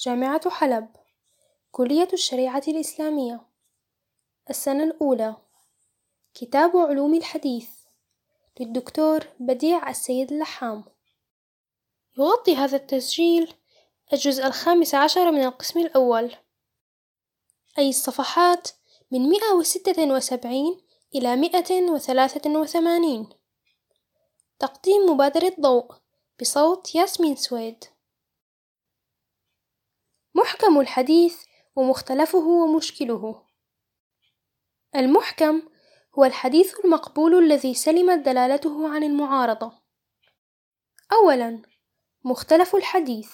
جامعة حلب، كلية الشريعة الإسلامية، السنة الأولى، كتاب علوم الحديث للدكتور بديع السيد اللحام. يغطي هذا التسجيل الجزء 15 من القسم الأول، أي الصفحات من 176 إلى 183. تقديم مبادرة ضوء بصوت ياسمين سويد. محكم الحديث ومختلفه ومشكله. المحكم هو الحديث المقبول الذي سلمت دلالته عن المعارضة. أولاً، مختلف الحديث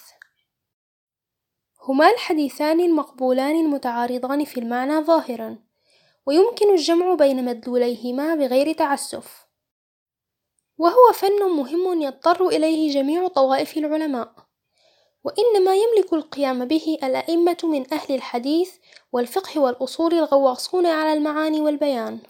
هما الحديثان المقبولان المتعارضان في المعنى ظاهراً، ويمكن الجمع بين مدلوليهما بغير تعسف، وهو فن مهم يضطر إليه جميع طوائف العلماء، وإنما يملك القيام به الأئمة من أهل الحديث والفقه والأصول الغواصون على المعاني والبيان.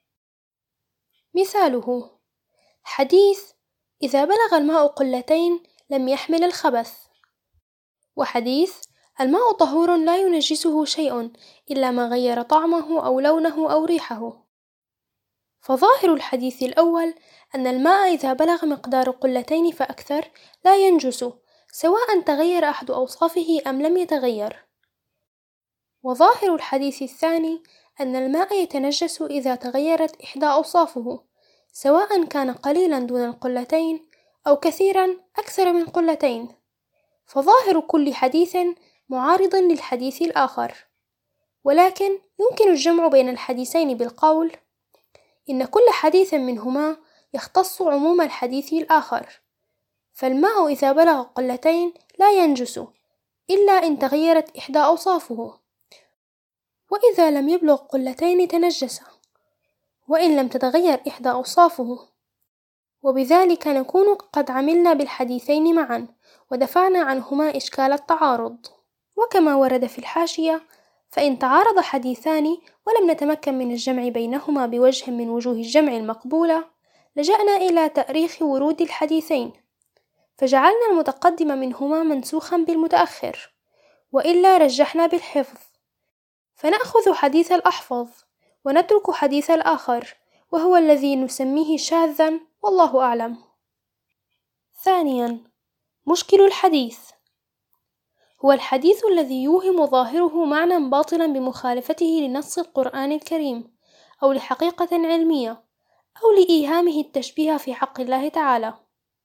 مثاله: حديث إذا بلغ الماء قلتين لم يحمل الخبث، وحديث الماء طهور لا ينجسه شيء إلا ما غير طعمه أو لونه أو ريحه. فظاهر الحديث الأول أن الماء إذا بلغ مقدار قلتين فأكثر لا ينجس، سواء تغير أحد أوصافه أم لم يتغير. وظاهر الحديث الثاني أن الماء يتنجس إذا تغيرت إحدى أوصافه، سواء كان قليلا دون القلتين أو كثيرا أكثر من قلتين. فظاهر كل حديث معارض للحديث الآخر، ولكن يمكن الجمع بين الحديثين بالقول: إن كل حديث منهما يختص عموم الحديث الآخر، فالماء إذا بلغ قلتين لا ينجس إلا إن تغيرت إحدى أوصافه، وإذا لم يبلغ قلتين تنجس وإن لم تتغير إحدى أوصافه. وبذلك نكون قد عملنا بالحديثين معا ودفعنا عنهما إشكال التعارض. وكما ورد في الحاشية: فإن تعارض حديثان ولم نتمكن من الجمع بينهما بوجه من وجوه الجمع المقبولة، لجأنا إلى تأريخ ورود الحديثين، فجعلنا المتقدم منهما منسوخا بالمتأخر، وإلا رجحنا بالحفظ، فنأخذ حديث الأحفظ ونترك حديث الآخر، وهو الذي نسميه شاذا، والله أعلم. ثانيا، مشكل الحديث هو الحديث الذي يوهم ظاهره معنى باطلا بمخالفته لنص القرآن الكريم أو لحقيقة علمية أو لإيهامه التشبيه في حق الله تعالى.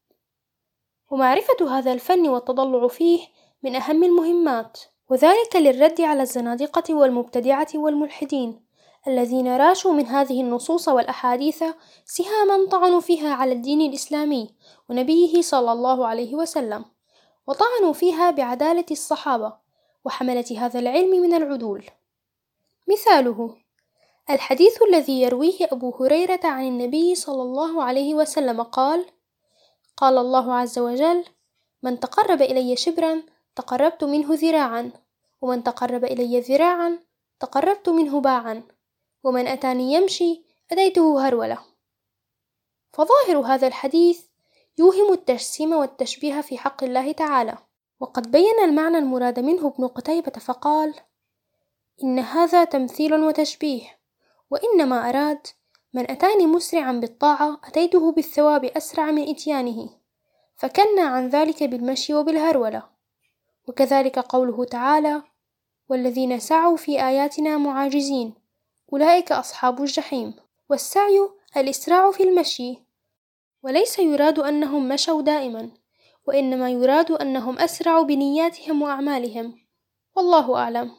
ومعرفة هذا الفن والتضلع فيه من أهم المهمات، وذلك للرد على الزنادقة والمبتدعة والملحدين الذين راشوا من هذه النصوص والأحاديث سهاما طعنوا فيها على الدين الإسلامي ونبيه صلى الله عليه وسلم، وطعنوا فيها بعدالة الصحابة وحملة هذا العلم من العدول. مثاله: الحديث الذي يرويه أبو هريرة عن النبي صلى الله عليه وسلم قال: قال الله عز وجل: من تقرب إلي شبرا تقربت منه ذراعا، ومن تقرب إلي ذراعا تقربت منه باعا، ومن أتاني يمشي أتيته هرولة. فظاهر هذا الحديث يوهم التجسيم والتشبيه في حق الله تعالى، وقد بين المعنى المراد منه ابن قتيبة فقال: إن هذا تمثيل وتشبيه، وإنما أراد: من أتاني مسرعا بالطاعة أتيته بالثواب أسرع من إتيانه، فكنا عن ذلك بالمشي وبالهرولة. وكذلك قوله تعالى: والذين سعوا في آياتنا معاجزين أولئك أصحاب الجحيم. والسعي الإسراع في المشي، وليس يراد أنهم مشوا دائما، وإنما يراد أنهم أسرعوا بنياتهم وأعمالهم، والله أعلم.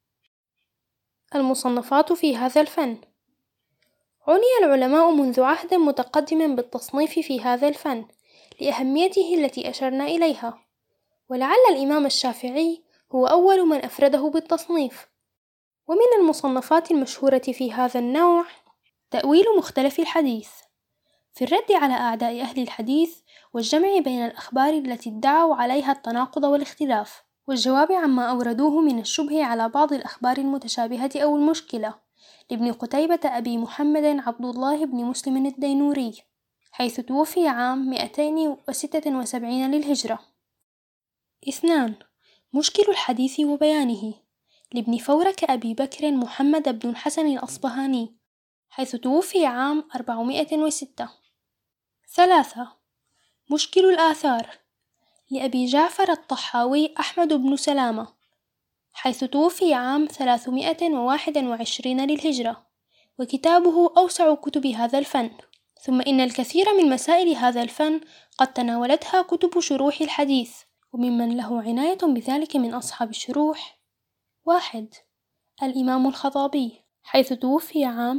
المصنفات في هذا الفن. عني العلماء منذ عهد متقدم بالتصنيف في هذا الفن لأهميته التي أشرنا إليها، ولعل الإمام الشافعي هو أول من أفرده بالتصنيف. ومن المصنفات المشهورة في هذا النوع تأويل مختلف الحديث، في الرد على أعداء أهل الحديث والجمع بين الأخبار التي ادعوا عليها التناقض والاختلاف، والجواب عما أوردوه من الشبه على بعض الأخبار المتشابهة أو المشكلة، لابن قتيبة أبي محمد عبد الله بن مسلم الدينوري، حيث توفي عام 276 للهجرة. 2. مشكل الحديث وبيانه لابن فورك أبي بكر محمد بن الحسن الأصبهاني، حيث توفي عام 406. 3. مشكل الآثار لأبي جعفر الطحاوي أحمد بن سلامة، حيث توفي عام 321 للهجرة، وكتابه أوسع كتب هذا الفن. ثم إن الكثير من مسائل هذا الفن قد تناولتها كتب شروح الحديث، وممن له عناية بذلك من أصحاب الشروح: 1. الإمام الخطابي، حيث توفي عام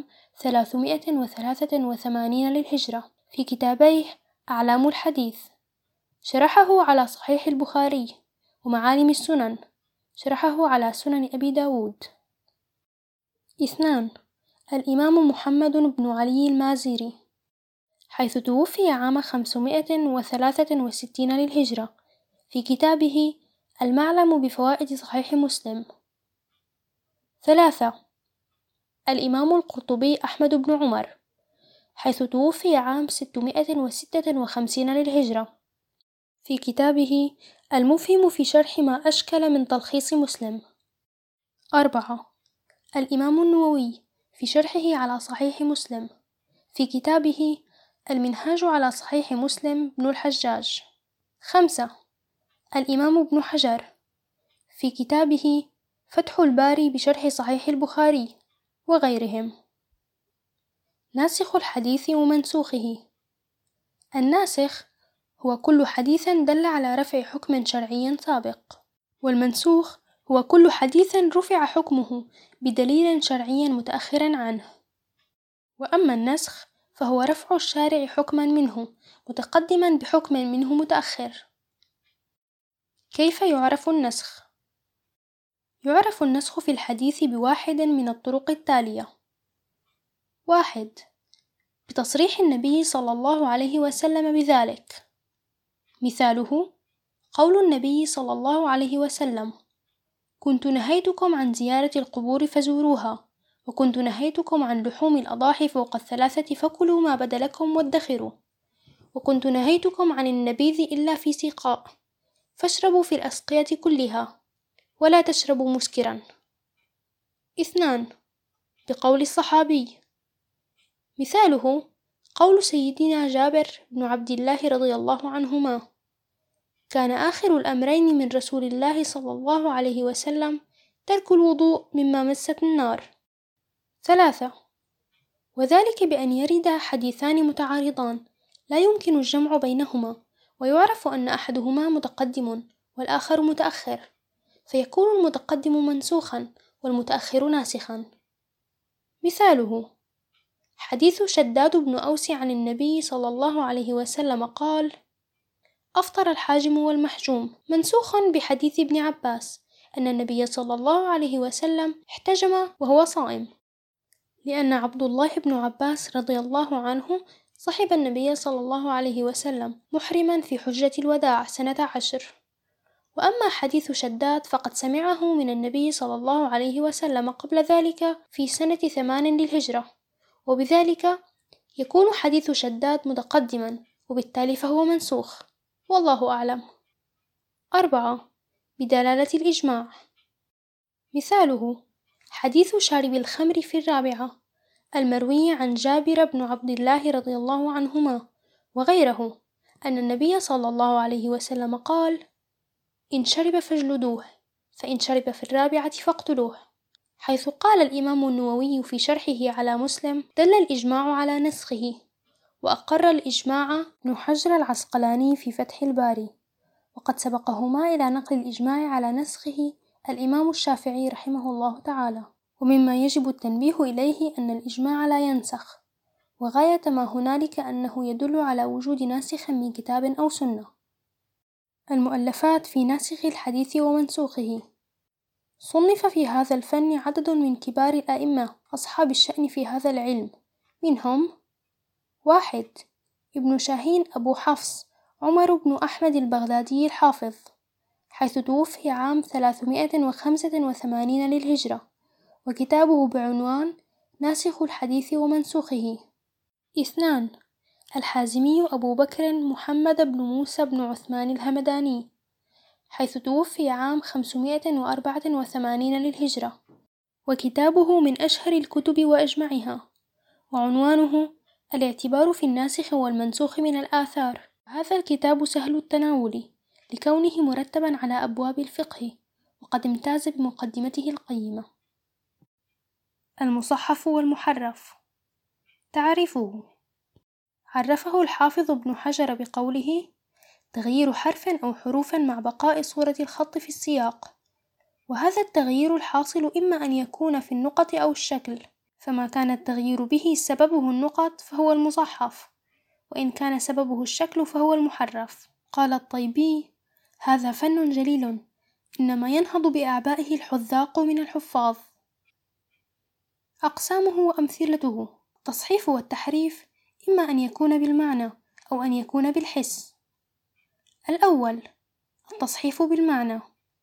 383 للهجرة، في كتابيه أعلام الحديث، شرحه على صحيح البخاري ومعالم السنن، شرحه على سنن أبي داود. 2. الإمام محمد بن علي المازيري، حيث توفي عام 563 للهجرة، في كتابه المعلم بفوائد صحيح مسلم. 3. الإمام القرطبي أحمد بن عمر، حيث توفي عام 656 للهجرة، في كتابه المفهم في شرح ما أشكل من تلخيص مسلم. 4. الإمام النووي، في شرحه على صحيح مسلم، في كتابه المنهاج على صحيح مسلم بن الحجاج. 5. الإمام ابن حجر، في كتابه فتح الباري بشرح صحيح البخاري، وغيرهم. ناسخ الحديث ومنسوخه. الناسخ هو كل حديث دل على رفع حكم شرعي سابق، والمنسوخ هو كل حديث رفع حكمه بدليل شرعي متأخر عنه. وأما النسخ فهو رفع الشارع حكما منه متقدما بحكم منه متأخر. كيف يعرف النسخ؟ يعرف النسخ في الحديث بواحد من الطرق التالية: 1. بتصريح النبي صلى الله عليه وسلم بذلك، مثاله قول النبي صلى الله عليه وسلم: كنت نهيتكم عن زيارة القبور فزوروها، وكنت نهيتكم عن لحوم الأضاحي فوق 3 فكلوا ما بدا لكم وادخروا، وكنت نهيتكم عن النبيذ إلا في سقاء، فاشربوا في الأسقية كلها، ولا تشربوا مسكرا. 2. بقول الصحابي، مثاله قول سيدنا جابر بن عبد الله رضي الله عنهما: كان آخر الأمرين من رسول الله صلى الله عليه وسلم ترك الوضوء مما مست النار. 3. وذلك بأن يرد حديثان متعارضان لا يمكن الجمع بينهما، ويعرف أن أحدهما متقدم والآخر متأخر، فيكون المتقدم منسوخا والمتأخر ناسخا. مثاله حديث شداد بن أوس عن النبي صلى الله عليه وسلم قال: أفطر الحاجم والمحجوم، منسوخ بحديث ابن عباس أن النبي صلى الله عليه وسلم احتجم وهو صائم، لأن عبد الله بن عباس رضي الله عنه صحب النبي صلى الله عليه وسلم محرما في حجة الوداع سنة 10. وأما حديث شداد فقد سمعه من النبي صلى الله عليه وسلم قبل ذلك في سنة 8 للهجرة، وبذلك يكون حديث شداد متقدما، وبالتالي فهو منسوخ، والله أعلم. 4. بدلالة الإجماع. مثاله حديث شارب الخمر في 4 المروي عن جابر بن عبد الله رضي الله عنهما وغيره أن النبي صلى الله عليه وسلم قال: إن شرب فاجلدوه، فإن شرب في 4 فاقتلوه. حيث قال الإمام النووي في شرحه على مسلم: دل الإجماع على نسخه، وأقر الإجماع ابن حجر العسقلاني في فتح الباري، وقد سبقهما إلى نقل الإجماع على نسخه الإمام الشافعي رحمه الله تعالى. ومما يجب التنبيه إليه أن الإجماع لا ينسخ، وغاية ما هنالك أنه يدل على وجود ناسخ من كتاب أو سنة. المؤلفات في ناسخ الحديث ومنسوخه. صنف في هذا الفن عدد من كبار الأئمة أصحاب الشأن في هذا العلم، منهم: 1. ابن شاهين أبو حفص عمر بن أحمد البغدادي الحافظ، حيث توفي عام 385 للهجرة، وكتابه بعنوان ناسخ الحديث ومنسوخه. 2. الحازمي أبو بكر محمد بن موسى بن عثمان الهمداني، حيث توفي عام 584 للهجرة، وكتابه من أشهر الكتب وأجمعها، وعنوانه الاعتبار في الناسخ والمنسوخ من الآثار. هذا الكتاب سهل التناول لكونه مرتبا على أبواب الفقه، وقد امتاز بمقدمته القيمة. المصحف والمحرف. تعريفه: عرفه الحافظ ابن حجر بقوله: تغيير حرف أو حروف مع بقاء صورة الخط في السياق، وهذا التغيير الحاصل إما أن يكون في النقط أو الشكل، فما كان التغيير به سببه النقط فهو المصحف، وإن كان سببه الشكل فهو المحرف. قال الطيبي: هذا فن جليل، إنما ينهض بأعبائه الحذاق من الحفاظ. أقسامه وأمثلته: التصحيف والتحريف إما أن يكون بالمعنى أو أن يكون بالحس. الأول: التصحيف بالمعنى،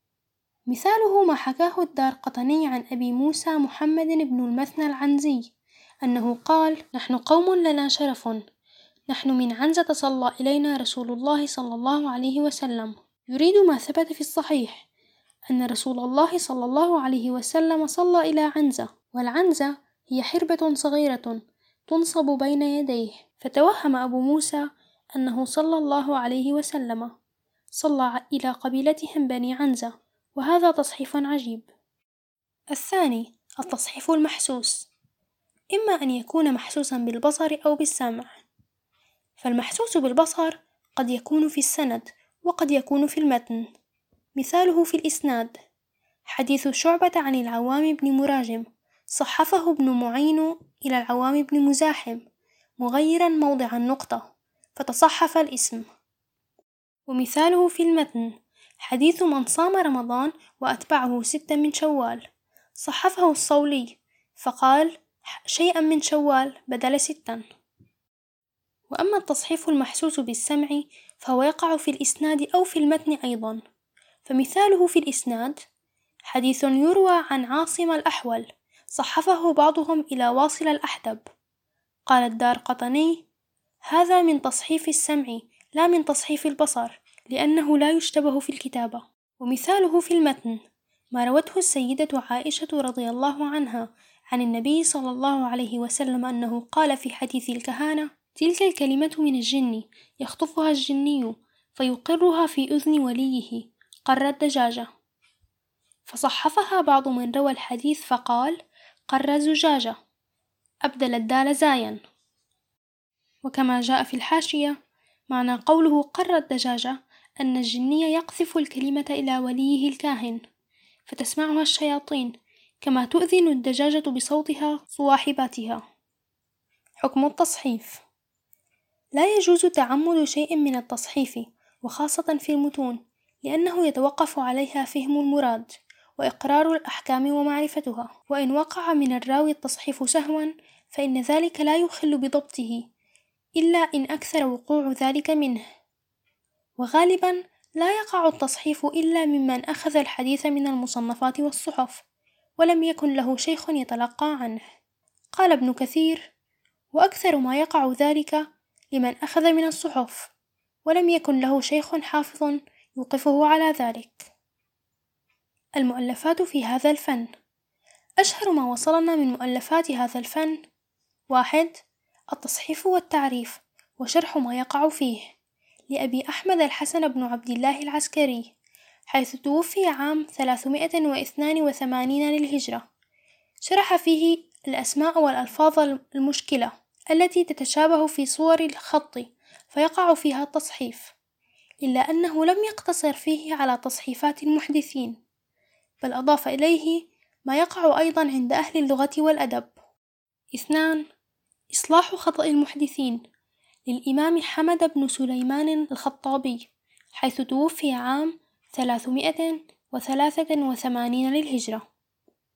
مثاله ما حكاه الدارقطني عن أبي موسى محمد بن المثنى العنزي أنه قال: نحن قوم لنا شرف، نحن من عنزة صلى إلينا رسول الله صلى الله عليه وسلم، يريد ما ثبت في الصحيح أن رسول الله صلى الله عليه وسلم صلى إلى عنزة، والعنزة هي حربة صغيرة تنصب بين يديه، فتوهم أبو موسى أنه صلى الله عليه وسلم صلى إلى قبيلتهم بني عنزة، وهذا تصحيف عجيب. الثاني: التصحيف المحسوس، إما أن يكون محسوسا بالبصر أو بالسمع، فالمحسوس بالبصر قد يكون في السند وقد يكون في المتن، مثاله في الإسناد: حديث شعبة عن العوام بن مراجم صحفه ابن معين إلى العوام بن مزاحم مغيرا موضع النقطة فتصحف الاسم. ومثاله في المتن: حديث من صام رمضان وأتبعه 6 من شوال صحفه الصولي فقال شيئا من شوال بدل 6. وأما التصحيف المحسوس بالسمع فهو يقع في الإسناد أو في المتن أيضا، فمثاله في الإسناد: حديث يروى عن عاصم الأحول صحفه بعضهم إلى واصل الأحدب. قال الدارقطني: هذا من تصحيف السمع لا من تصحيف البصر، لأنه لا يشتبه في الكتابة. ومثاله في المتن: ما روته السيدة عائشة رضي الله عنها عن النبي صلى الله عليه وسلم أنه قال في حديث الكهانة: تلك الكلمة من الجن يخطفها الجني فيقرها في أذن وليه قر الدجاجة، فصحفها بعض من روى الحديث فقال قر زجاجة، أبدل الدال زايا. وكما جاء في الحاشية: معنى قوله قر الدجاجة أن الجني يقذف الكلمة إلى وليه الكاهن فتسمعها الشياطين، كما تؤذن الدجاجة بصوتها صواحباتها. حكم التصحيف: لا يجوز تعمد شيء من التصحيف، وخاصة في المتون، لأنه يتوقف عليها فهم المراد وإقرار الأحكام ومعرفتها، وإن وقع من الراوي التصحيف سهوا فإن ذلك لا يخل بضبطه إلا إن أكثر وقوع ذلك منه، وغالبا لا يقع التصحيف إلا ممن أخذ الحديث من المصنفات والصحف ولم يكن له شيخ يتلقى عنه. قال ابن كثير: وأكثر ما يقع ذلك لمن أخذ من الصحف ولم يكن له شيخ حافظ يوقفه على ذلك. المؤلفات في هذا الفن: أشهر ما وصلنا من مؤلفات هذا الفن: 1. التصحيف والتعريف وشرح ما يقع فيه، لأبي أحمد الحسن بن عبد الله العسكري، حيث توفي عام 382 للهجرة. شرح فيه الأسماء والألفاظ المشكلة التي تتشابه في صور الخط فيقع فيها التصحيف، إلا أنه لم يقتصر فيه على تصحيفات المحدثين، بل أضاف إليه ما يقع أيضا عند أهل اللغة والأدب. 2. إصلاح خطأ المحدثين، للإمام حمد بن سليمان الخطابي، حيث توفي عام 383 للهجرة.